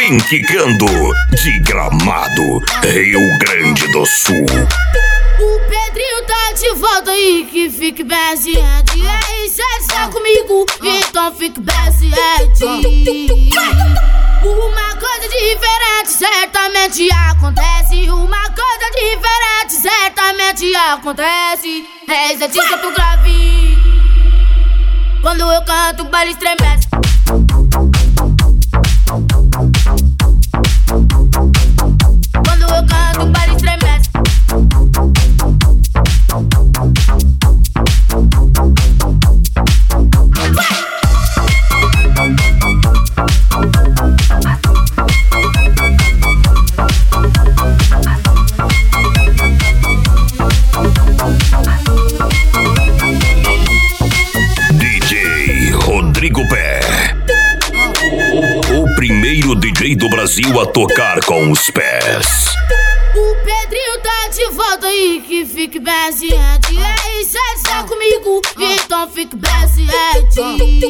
vem quicando de Gramado, Rio Grande do Sul. O Pedrinho tá de volta aí, que fique bem ciente. E se está comigo, então fique bem ciente. Uma coisa diferente certamente acontece. Uma coisa diferente certamente acontece. Eis a tinta do grave. Quando eu canto, o baile estremece. Quando eu canto, o baile estremece. DJ Rodrigo Pé, o primeiro DJ do Brasil a tocar com os pés. O Pedrinho tá de volta aí, que fique bem ciente. E se está comigo, então fique bem ciente.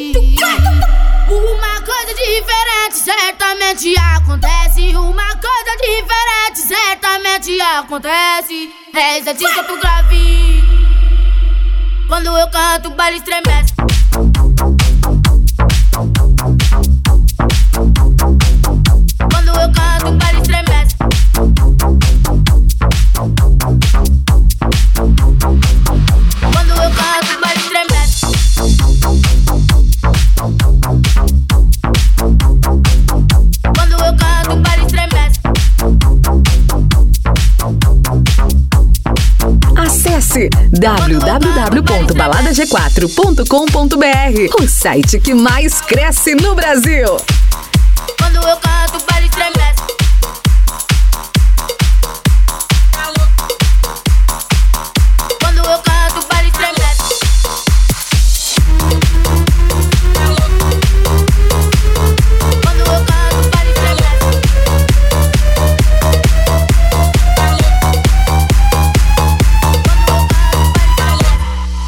Uma coisa diferente certamente acontece. Uma coisa diferente certamente acontece. Eis a tinta do grave. Quando eu canto, o baile estremece. Quando eu canto, o baile estremece. Quando eu canto, o baile estremece. Quando eu canto, o baile estremece. Acesse www.baladag4.com.br, o site que mais cresce no Brasil. Quando eu canto,